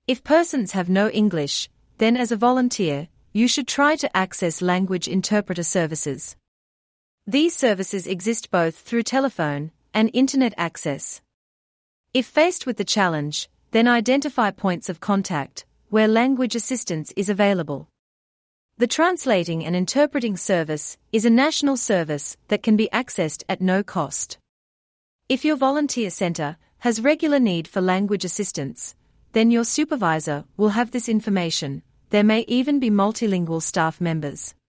If persons have no English, then as a volunteer, you should try to access language interpreter services. These services exist both through telephone and internet access. If faced with the challenge, then identify points of contact where language assistance is available. The Translating and Interpreting Service is a national service that can be accessed at no cost. If your volunteer center has regular need for language assistance, then your supervisor will have this information. There may even be multilingual staff members.